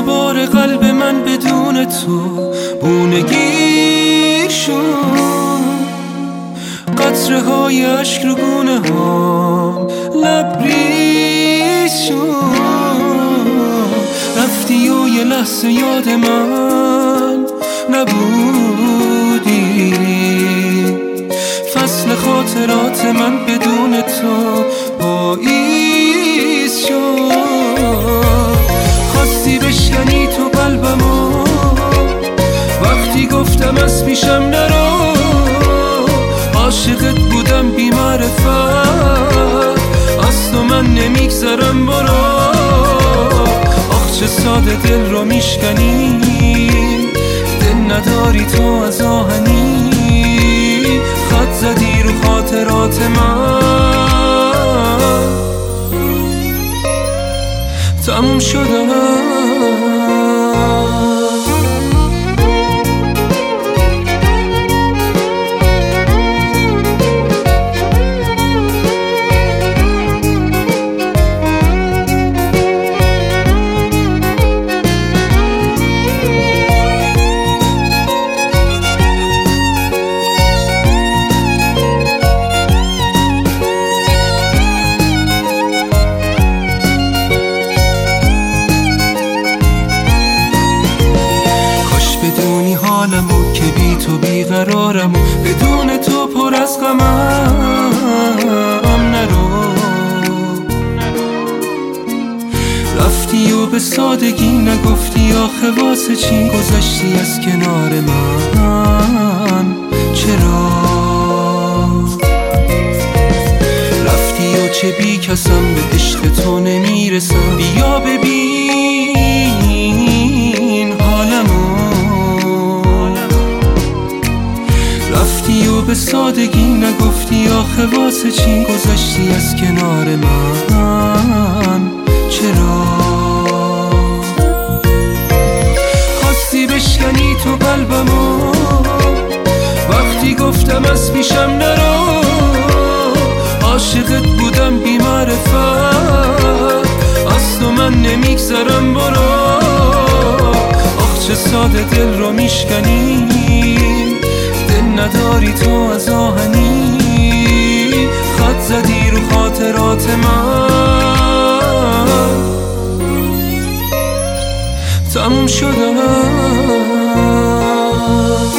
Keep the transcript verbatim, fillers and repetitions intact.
بار قلب من بدون تو بونگیر شد، قطره های عشق رو گونه ها لبریز شد. رفتی و یه لحظه یاد من نبودی، فصل خاطرات من بدون تو پاییز شد. خواستی بشکنی تو قلبمو وقتی گفتم از پیشم نرو، عاشقت بودم بی معرفت، از تو من نمیگذرم برو. آخ چه ساده دل رو میشکنی، دل نداری تو از آهنی، خط زدی رو خاطرات من، تموم شدم. بدونی حالمو که بی تو بیقرارم، بدون تو پر از غمم نرو. رفتی و به سادگی نگفتی آخه واسه چی گذشتی از کنار من، چرا رفتی و چه بی کسم به عشق تو نمیرسم. بیا ببین حالمو، رفتی و به سادگی نگفتی آخه واسه چی گذشتی از کنار من، چرا خواستی بشکنی تو قلبمو وقتی گفتم از پیشم نرو، عاشقت بودم بی معرفت، از تو من نمیگذرم برو. آخ چه ساده دل رو میشکنی، نداری تو از آهنی، خط زدی رو خاطرات من، تموم شدم.